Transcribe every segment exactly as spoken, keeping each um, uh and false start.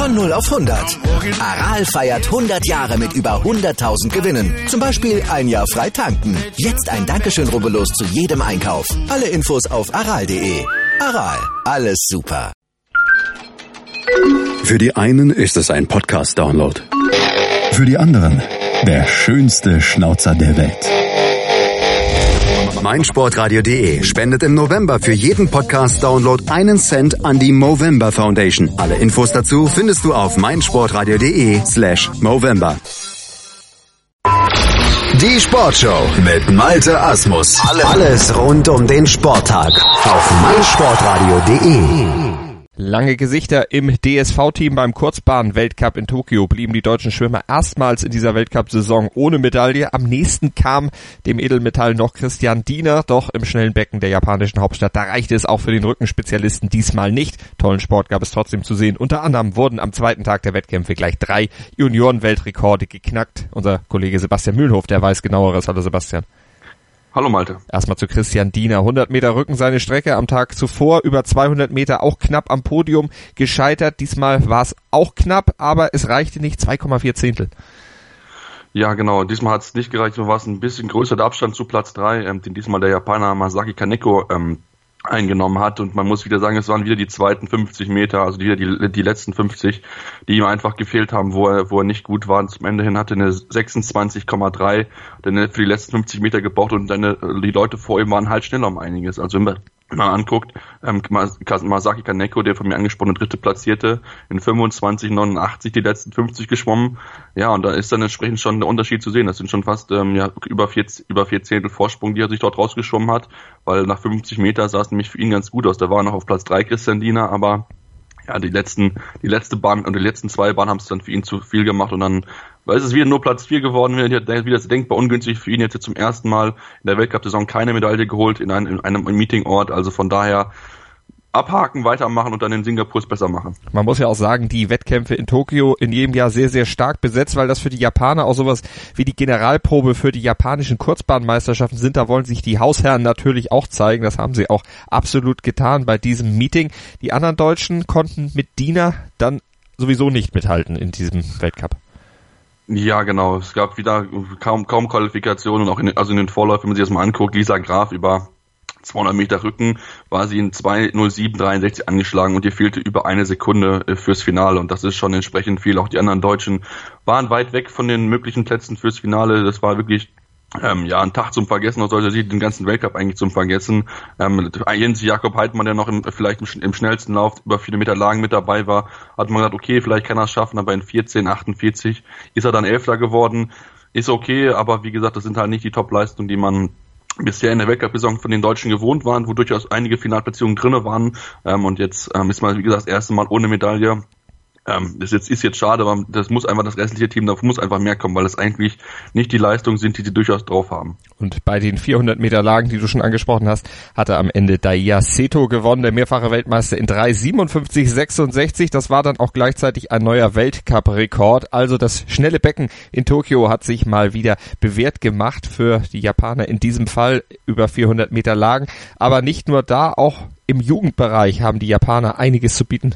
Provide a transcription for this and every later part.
Von null auf hundert. Aral feiert hundert Jahre mit über hunderttausend Gewinnen. Zum Beispiel ein Jahr frei tanken. Jetzt ein Dankeschön, rubbellos zu jedem Einkauf. Alle Infos auf aral punkt de. Aral, alles super. Für die einen ist es ein Podcast-Download. Für die anderen der schönste Schnauzer der Welt. meinsportradio punkt de spendet im November für jeden Podcast-Download einen Cent an die Movember Foundation. Alle Infos dazu findest du auf meinsportradio punkt de slash Movember. Die Sportshow mit Malte Asmus. Alles rund um den Sporttag auf meinsportradio punkt de. Lange Gesichter im D S V-Team beim Kurzbahn-Weltcup in Tokio blieben die deutschen Schwimmer erstmals in dieser Weltcup-Saison ohne Medaille. Am nächsten kam dem Edelmetall noch Christian Diener, doch im schnellen Becken der japanischen Hauptstadt, da reichte es auch für den Rückenspezialisten diesmal nicht. Tollen Sport gab es trotzdem zu sehen. Unter anderem wurden am zweiten Tag der Wettkämpfe gleich drei Junioren-Weltrekorde geknackt. Unser Kollege Sebastian Mühlenhof, der weiß Genaueres. Hallo Sebastian. Hallo Malte. Erstmal zu Christian Diener. hundert Meter Rücken seine Strecke am Tag zuvor, über zweihundert Meter auch knapp am Podium gescheitert. Diesmal war es auch knapp, aber es reichte nicht, zwei Komma vier Zehntel. Ja, genau. Diesmal hat es nicht gereicht, nur war es ein bisschen größer der Abstand zu Platz drei, ähm, den diesmal der Japaner Masaki Kaneko ähm, eingenommen hat. Und man muss wieder sagen, es waren wieder die zweiten fünfzig Meter, also wieder die, die letzten fünfzig, die ihm einfach gefehlt haben, wo er, wo er nicht gut war. Und zum Ende hin hatte er eine sechsundzwanzig Komma drei, denn er für die letzten fünfzig Meter gebraucht und dann die Leute vor ihm waren halt schneller um einiges. Also wenn man anguckt, ähm, Masaki Kaneko, der von mir angesprochene dritte Platzierte, in fünfundzwanzig Komma neunundachtzig die letzten fünfzig geschwommen. Ja, und da ist dann entsprechend schon der Unterschied zu sehen. Das sind schon fast ähm, ja über vier, über vier Zehntel Vorsprung, die er sich dort rausgeschwommen hat, weil nach fünfzig Meter sah es nämlich für ihn ganz gut aus. Da war er noch auf Platz drei Christian Diener, aber ja, die letzten, die letzte Bahn und die letzten zwei Bahnen haben es dann für ihn zu viel gemacht und dann weil es ist wieder nur Platz vier geworden, wieder, wieder denkbar ungünstig für ihn, jetzt zum ersten Mal in der Weltcup-Saison keine Medaille geholt in einem, in einem Meetingort, also von daher abhaken, weitermachen und dann in Singapur es besser machen. Man muss ja auch sagen, die Wettkämpfe in Tokio in jedem Jahr sehr, sehr stark besetzt, weil das für die Japaner auch sowas wie die Generalprobe für die japanischen Kurzbahnmeisterschaften sind. Da wollen sich die Hausherren natürlich auch zeigen. Das haben sie auch absolut getan bei diesem Meeting. Die anderen Deutschen konnten mit Diener dann sowieso nicht mithalten in diesem Weltcup. Ja, genau. Es gab wieder kaum kaum Qualifikationen und auch in, also in den Vorläufen, wenn man sich das mal anguckt, Lisa Graf über zweihundert Meter Rücken war sie in zwei null sieben dreiundsechzig angeschlagen und ihr fehlte über eine Sekunde fürs Finale und das ist schon entsprechend viel. Auch die anderen Deutschen waren weit weg von den möglichen Plätzen fürs Finale. Das war wirklich Ähm, ja, ein Tag zum Vergessen, oder sollte sie den ganzen Weltcup eigentlich zum Vergessen. Ähm, Jens Jakob Heidmann, der noch im, vielleicht im, im schnellsten Lauf über viele Meter Lagen mit dabei war, hat man gesagt, okay, vielleicht kann er es schaffen, aber in vierzehn achtundvierzig ist er dann Elfter geworden. Ist okay, aber wie gesagt, das sind halt nicht die Top-Leistungen, die man bisher in der Weltcup-Saison von den Deutschen gewohnt waren, wo durchaus einige Finalplatzierungen drinne waren. Ähm, und jetzt ähm, ist man, wie gesagt, das erste Mal ohne Medaille. Ähm, das jetzt, ist jetzt schade, aber das muss einfach das restliche Team, da muss einfach mehr kommen, weil es eigentlich nicht die Leistungen sind, die sie durchaus drauf haben. Und bei den vierhundert Meter Lagen, die du schon angesprochen hast, hatte am Ende Daiya Seto gewonnen, der mehrfache Weltmeister in drei siebenundfünfzig sechsundsechzig. Das war dann auch gleichzeitig ein neuer Weltcup-Rekord. Also das schnelle Becken in Tokio hat sich mal wieder bewährt gemacht für die Japaner in diesem Fall über vierhundert Meter Lagen. Aber nicht nur da, auch im Jugendbereich haben die Japaner einiges zu bieten.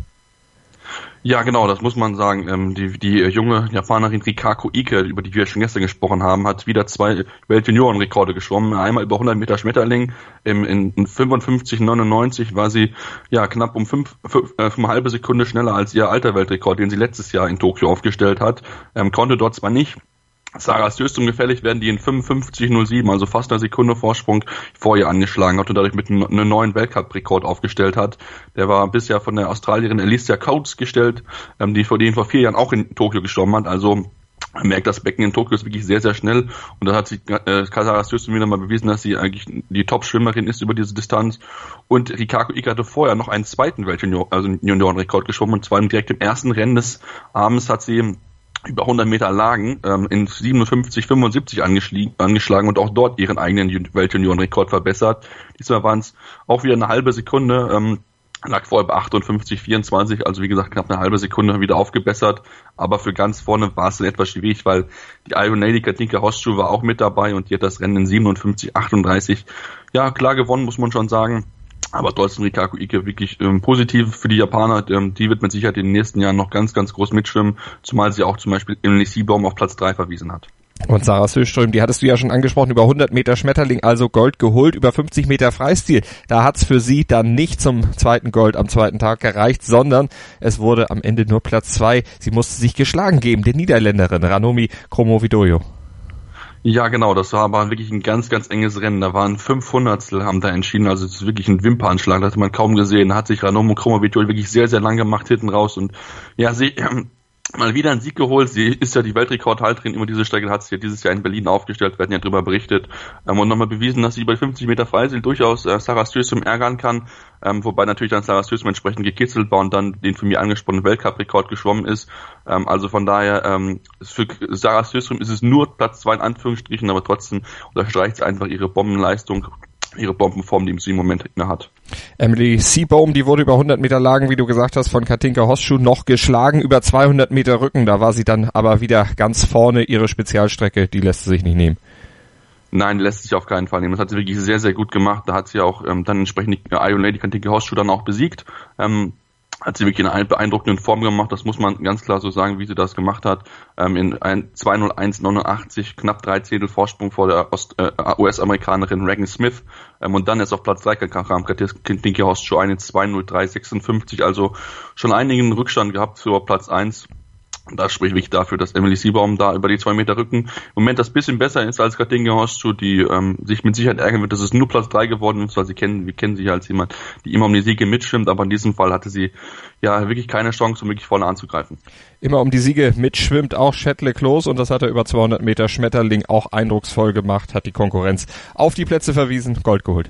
Ja, genau, das muss man sagen. Ähm, die, die junge Japanerin Rikako Ike, über die wir schon gestern gesprochen haben, hat wieder zwei Weltjuniorenrekorde geschwommen. Einmal über hundert Meter Schmetterling. Im, in fünfundfünfzig neunundneunzig war sie ja knapp um fünf, fünf, äh, eine halbe Sekunde schneller als ihr alter Weltrekord, den sie letztes Jahr in Tokio aufgestellt hat. Ähm, konnte dort zwar nicht Sarah Sjöström gefällig werden, die in fünfundfünfzig null sieben, also fast eine Sekunde Vorsprung vor ihr angeschlagen hat und dadurch mit einem, einen neuen Weltcup-Rekord aufgestellt hat. Der war bisher von der Australierin Alicia Coates gestellt, ähm, die vor denen vor vier Jahren auch in Tokio geschwommen hat. Also man merkt, das Becken in Tokio ist wirklich sehr, sehr schnell und da hat sich äh, Sarah Sjöström wieder mal bewiesen, dass sie eigentlich die Top-Schwimmerin ist über diese Distanz. Und Rikako Ike hatte vorher noch einen zweiten Weltjunior, also Juniorenrekord geschwommen und zwar direkt im ersten Rennen des Abends hat sie über hundert Meter Lagen ähm, in siebenundfünfzig fünfundsiebzig angeschlagen und auch dort ihren eigenen Weltjuniorenrekord verbessert. Diesmal waren es auch wieder eine halbe Sekunde, ähm, lag vorher bei achtundfünfzig vierundzwanzig, also wie gesagt knapp eine halbe Sekunde wieder aufgebessert, aber für ganz vorne war es dann etwas schwierig, weil die Iron Lady Katinka Hostschuh war auch mit dabei und die hat das Rennen in siebenundfünfzig achtunddreißig ja klar gewonnen, muss man schon sagen. Aber trotzdem Rikako Ike wirklich ähm, positiv für die Japaner. Ähm, die wird mit Sicherheit in den nächsten Jahren noch ganz, ganz groß mitschwimmen, zumal sie auch zum Beispiel Emily Seebohm auf Platz drei verwiesen hat. Und Sarah Sjöström, die hattest du ja schon angesprochen, über hundert Meter Schmetterling, also Gold geholt, über fünfzig Meter Freistil. Da hat's für sie dann nicht zum zweiten Gold am zweiten Tag gereicht, sondern es wurde am Ende nur Platz zwei. Sie musste sich geschlagen geben, der Niederländerin Ranomi Kromowidjojo. Ja, genau, das war aber wirklich ein ganz, ganz enges Rennen. Da waren fünf Hundertstel haben da entschieden, also es ist wirklich ein Wimpernschlag, das hat man kaum gesehen. Da hat sich Ranomi Kromowidjojo wirklich sehr, sehr lang gemacht hinten raus und ja, sie äh, mal wieder einen Sieg geholt. Sie ist ja die Weltrekordhalterin über diese Strecke, hat sie ja dieses Jahr in Berlin aufgestellt, wir hatten ja darüber berichtet ähm, und nochmal bewiesen, dass sie bei fünfzig Meter Freistil durchaus äh, Sarah Sjöström ärgern kann, ähm, wobei natürlich dann Sarah Sjöström entsprechend gekitzelt war und dann den von mir angesprochenen Weltcup-Rekord geschwommen ist. Ähm, also von daher, ähm, für Sarah Sjöström ist es nur Platz zwei in Anführungsstrichen, aber trotzdem unterstreicht sie einfach ihre Bombenleistung, ihre Bombenform, die sie im Moment inne hat. Emily Seebohm, die wurde über hundert Meter Lagen, wie du gesagt hast, von Katinka Hosschuh noch geschlagen, über zweihundert Meter Rücken, da war sie dann aber wieder ganz vorne. Ihre Spezialstrecke, die lässt sie sich nicht nehmen. Nein, lässt sich auf keinen Fall nehmen. Das hat sie wirklich sehr, sehr gut gemacht. Da hat sie auch ähm, dann entsprechend die Iron Lady Katinka Hosschuh dann auch besiegt. Ähm, hat sie wirklich in einer beeindruckenden Form gemacht, das muss man ganz klar so sagen, wie sie das gemacht hat. Ähm, in ein zwei null eins neunundachtzig, knapp drei Zehntel Vorsprung vor der Ost, äh, U S-Amerikanerin Regan Smith. Ähm, und dann erst auf Platz drei kam Katinka Hosschuh ein in zwei null drei sechsundfünfzig, also schon einigen Rückstand gehabt für Platz eins. Und das spricht wirklich dafür, dass Emily Seebohm da über die zwei Meter Rücken im Moment das bisschen besser ist als Katinka Hosschuh, die ähm, sich mit Sicherheit ärgern wird, dass es nur Platz drei geworden ist, weil sie kennen, wir kennen sie ja als jemand, die immer um die Siege mitschwimmt, aber in diesem Fall hatte sie ja wirklich keine Chance, um wirklich vorne anzugreifen. Immer um die Siege mitschwimmt auch Shettle Klose und das hat er über zweihundert Meter Schmetterling auch eindrucksvoll gemacht, hat die Konkurrenz auf die Plätze verwiesen, Gold geholt.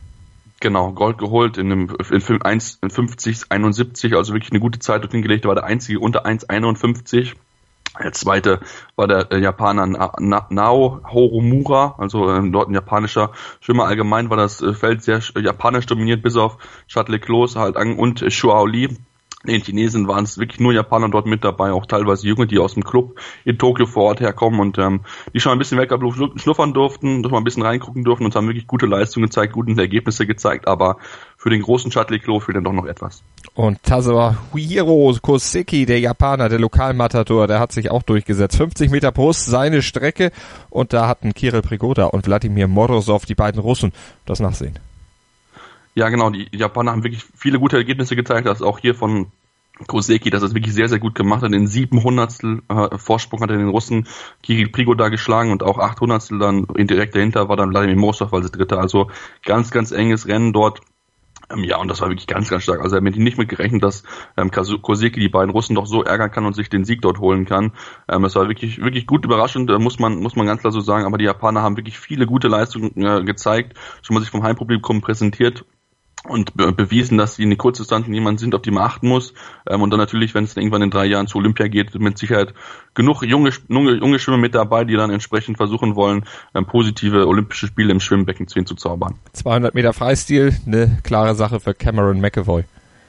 Genau, Gold geholt in einem in eins fünfzig einundsiebzig, also wirklich eine gute Zeit hingelegt, war der einzige unter eins einundfünfzig. Der zweite war der äh, Japaner Na- Na- Nao Horomura, also äh, dort ein japanischer Schwimmer. Allgemein war das äh, Feld sehr äh, japanisch dominiert, bis auf Shettle Klose halt an und äh, Shuao Li. In den Chinesen waren es wirklich nur Japaner dort mit dabei, auch teilweise Junge, die aus dem Club in Tokio vor Ort herkommen und ähm, die schon ein bisschen Weltcup schnuffern durften, doch mal ein bisschen reingucken durften und haben wirklich gute Leistungen gezeigt, gute Ergebnisse gezeigt, aber für den großen Shettle Klose fehlt dann doch noch etwas. Und Kazuhiro Koseki, der Japaner, der Lokalmatador, der hat sich auch durchgesetzt. fünfzig Meter Brust, seine Strecke und da hatten Kirill Prigoda und Wladimir Morozov, die beiden Russen, das Nachsehen. Ja, genau, die Japaner haben wirklich viele gute Ergebnisse gezeigt, das ist auch hier von Koseki, das ist wirklich sehr, sehr gut gemacht hat. In sieben Hundertstel äh, Vorsprung hat er den Russen Kirill Prigoda geschlagen und auch acht Hundertstel dann direkt dahinter war dann Wladimir Morozov als Dritter. Also ganz, ganz enges Rennen dort. Ähm, ja, und das war wirklich ganz, ganz stark. Also er hat nicht mit gerechnet, dass ähm, Koseki die beiden Russen doch so ärgern kann und sich den Sieg dort holen kann. Ähm, es war wirklich, wirklich gut überraschend, äh, muss man, muss man ganz klar so sagen. Aber die Japaner haben wirklich viele gute Leistungen äh, gezeigt, schon mal sich vom Heimpublikum präsentiert und be- bewiesen, dass sie in den Kurzdistanzen jemand sind, auf die man achten muss. Ähm, und dann natürlich, wenn es dann irgendwann in drei Jahren zu Olympia geht, mit Sicherheit genug junge, junge, junge Schwimmer mit dabei, die dann entsprechend versuchen wollen, ähm, positive olympische Spiele im Schwimmbecken zu hinzuzaubern. zweihundert Meter Freistil, eine klare Sache für Cameron McEvoy.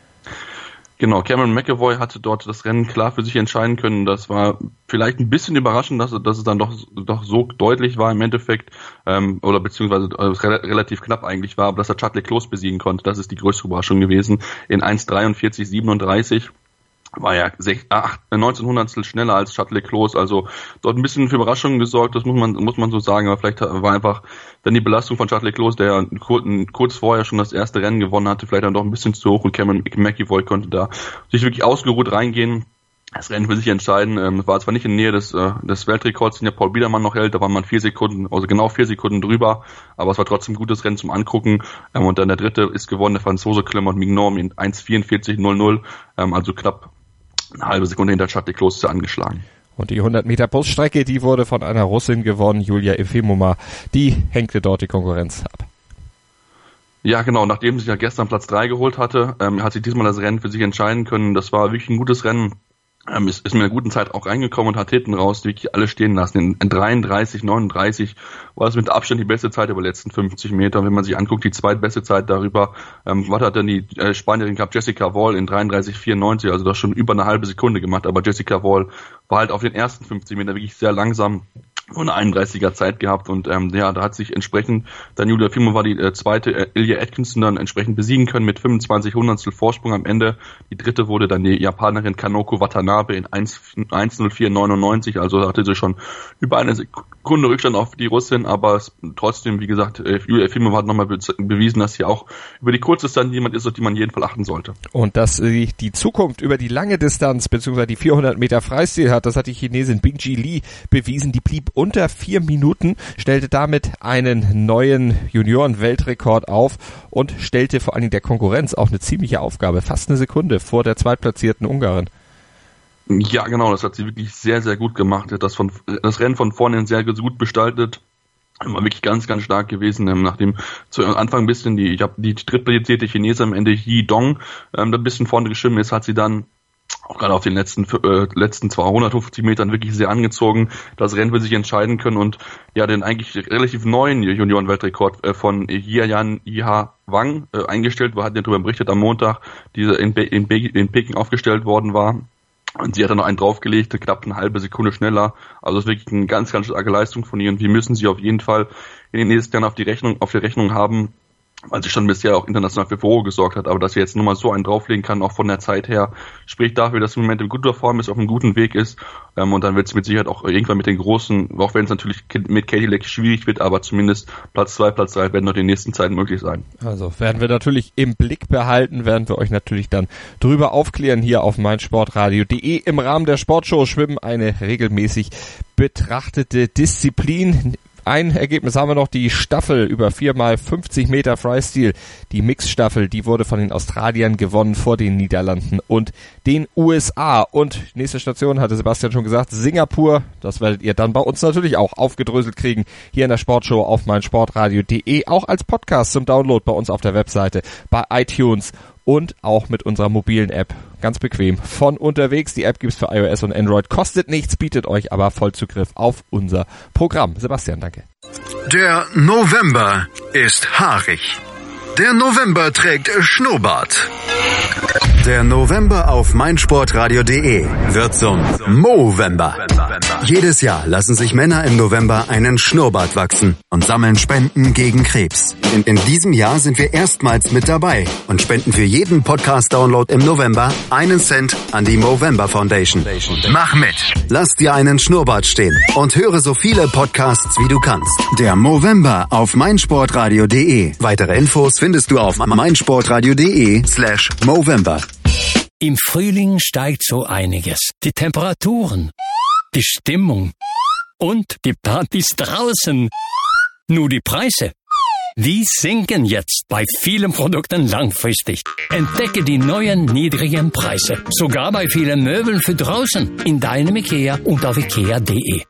Genau, Cameron McEvoy hatte dort das Rennen klar für sich entscheiden können. Das war vielleicht ein bisschen überraschend, dass, dass es dann doch, doch so deutlich war im Endeffekt, ähm, oder beziehungsweise äh, re- relativ knapp eigentlich war, aber dass er Shettle Klose besiegen konnte, das ist die größte Überraschung gewesen. In eins dreiundvierzig siebenunddreißig war ja neunzehn Hundertstel schneller als Shettle Klose, also dort ein bisschen für Überraschungen gesorgt, das muss man muss man so sagen, aber vielleicht war einfach dann die Belastung von Shettle Klose, der kurz vorher schon das erste Rennen gewonnen hatte, vielleicht dann doch ein bisschen zu hoch und Cameron McEvoy konnte da sich wirklich ausgeruht reingehen. Das Rennen für sich entscheiden, ähm, war zwar nicht in der Nähe des, äh, des Weltrekords, den ja Paul Biedermann noch hält, da war man vier Sekunden, also genau vier Sekunden drüber, aber es war trotzdem ein gutes Rennen zum Angucken, ähm, und dann der dritte ist gewonnen, der Franzose Clement Mignon in eins vierundvierzig null null, ähm, also knapp eine halbe Sekunde hinter Shettle Klose angeschlagen. Und die hundert Meter Bruststrecke, die wurde von einer Russin gewonnen, Julia Efimova, die hängte dort die Konkurrenz ab. Ja, genau, nachdem sie ja gestern Platz drei geholt hatte, ähm, hat sie diesmal das Rennen für sich entscheiden können, das war wirklich ein gutes Rennen. Ähm, ist, ist mit einer guten Zeit auch reingekommen und hat hinten raus wirklich alle stehen lassen. In, in dreiunddreißig neununddreißig war das mit Abstand die beste Zeit über die letzten fünfzig Meter. Wenn man sich anguckt, die zweitbeste Zeit darüber, ähm, was hat dann die äh, Spanierin gehabt, Jessica Wall in dreiunddreißig vierundneunzig, also das schon über eine halbe Sekunde gemacht. Aber Jessica Wall war halt auf den ersten fünfzig Meter wirklich sehr langsam. eine einunddreißiger Zeit gehabt und ähm, ja, da hat sich entsprechend dann Julia Efimova die äh, zweite äh, Ilya Atkinson dann entsprechend besiegen können mit fünfundzwanzig Hundertstel Vorsprung am Ende. Die dritte wurde dann die Japanerin Kanoko Watanabe in eins null vier neunundneunzig, also hatte sie schon über eine Sekunde Rückstand auf die Russin, aber es, trotzdem, wie gesagt, äh, Julia Efimova hat nochmal be- bewiesen, dass sie auch über die Kurzdistanz jemand ist, auf die man jeden Fall achten sollte. Und dass äh, die Zukunft über die lange Distanz bzw. die vierhundert Meter Freistil hat, das hat die Chinesin Bingji Li bewiesen, die blieb unter vier Minuten, stellte damit einen neuen Junioren-Weltrekord auf und stellte vor allen Dingen der Konkurrenz auch eine ziemliche Aufgabe, fast eine Sekunde vor der zweitplatzierten Ungarin. Ja, genau, das hat sie wirklich sehr, sehr gut gemacht. Das, von, das Rennen von vorne sehr gut gestaltet. War wirklich ganz, ganz stark gewesen, nachdem zu Anfang ein bisschen die, ich habe die drittplatzierte Chinesin am Ende Yi Dong ähm, ein bisschen vorne geschwimmen ist, hat sie dann auch gerade auf den letzten äh, letzten zweihundertfünfzig Metern wirklich sehr angezogen. Das Rennen will sich entscheiden können und ja, den eigentlich relativ neuen Junioren-Weltrekord äh, von Jiayan Iha Wang äh, eingestellt war, hat ja darüber berichtet am Montag, dieser in, Be- in, Be- in Peking aufgestellt worden war. Und sie hat dann noch einen draufgelegt, knapp eine halbe Sekunde schneller. Also das ist wirklich eine ganz, ganz starke Leistung von ihr und wir müssen sie auf jeden Fall in den nächsten Jahren auf die Rechnung, auf die Rechnung haben, weil sie schon bisher auch international für Furore gesorgt hat, aber dass sie jetzt nochmal so einen drauflegen kann, auch von der Zeit her, spricht dafür, dass sie im Moment in guter Form ist, auf einem guten Weg ist, ähm, und dann wird es mit Sicherheit auch irgendwann mit den Großen, auch wenn es natürlich mit Katie Leck schwierig wird, aber zumindest Platz zwei, Platz drei werden noch in den nächsten Zeiten möglich sein. Also werden wir natürlich im Blick behalten, werden wir euch natürlich dann drüber aufklären hier auf meinsportradio punkt de. Im Rahmen der Sportshow Schwimmen eine regelmäßig betrachtete Disziplin. Ein Ergebnis haben wir noch, die Staffel über vier mal fünfzig Meter Freistil, die Mixstaffel, die wurde von den Australiern gewonnen vor den Niederlanden und den U S A. Und nächste Station, hatte Sebastian schon gesagt, Singapur, das werdet ihr dann bei uns natürlich auch aufgedröselt kriegen, hier in der Sportshow auf meinsportradio punkt de, auch als Podcast zum Download bei uns auf der Webseite, bei iTunes und auch mit unserer mobilen App. Ganz bequem von unterwegs. Die App gibt's für iOS und Android. Kostet nichts, bietet euch aber Vollzugriff auf unser Programm. Sebastian, danke. Der November ist haarig. Der November trägt Schnurrbart. Der November auf meinsportradio punkt de wird zum Movember. Jedes Jahr lassen sich Männer im November einen Schnurrbart wachsen und sammeln Spenden gegen Krebs. In, in diesem Jahr sind wir erstmals mit dabei und spenden für jeden Podcast-Download im November einen Cent an die Movember Foundation. Mach mit! Lass dir einen Schnurrbart stehen und höre so viele Podcasts wie du kannst. Der Movember auf meinsportradio punkt de. Weitere Infos findest du auf meinsportradio punkt de slash Movember. Im Frühling steigt so einiges. Die Temperaturen, die Stimmung und die Partys draußen. Nur die Preise, die sinken jetzt bei vielen Produkten langfristig. Entdecke die neuen niedrigen Preise. Sogar bei vielen Möbeln für draußen. In deinem Ikea und auf ikea punkt de.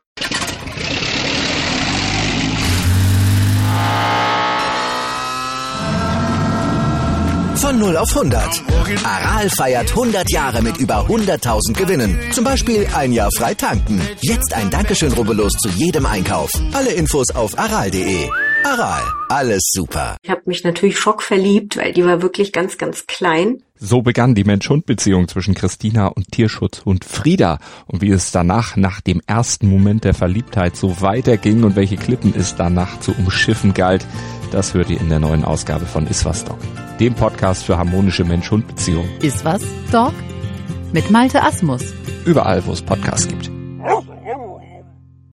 Von null auf hundert. Aral feiert hundert Jahre mit über hunderttausend Gewinnen. Zum Beispiel ein Jahr frei tanken. Jetzt ein Dankeschön, rubbellos zu jedem Einkauf. Alle Infos auf aral punkt de. Aral, alles super. Ich habe mich natürlich schockverliebt, weil die war wirklich ganz, ganz klein. So begann die Mensch-Hund-Beziehung zwischen Christina und Tierschutzhund Frieda. Und wie es danach, nach dem ersten Moment der Verliebtheit, so weiterging und welche Klippen es danach zu umschiffen galt, das hört ihr in der neuen Ausgabe von Iswas Dog, dem Podcast für harmonische Mensch-Hund-Beziehungen. Iswas Dog? Mit Malte Asmus. Überall, wo es Podcasts gibt.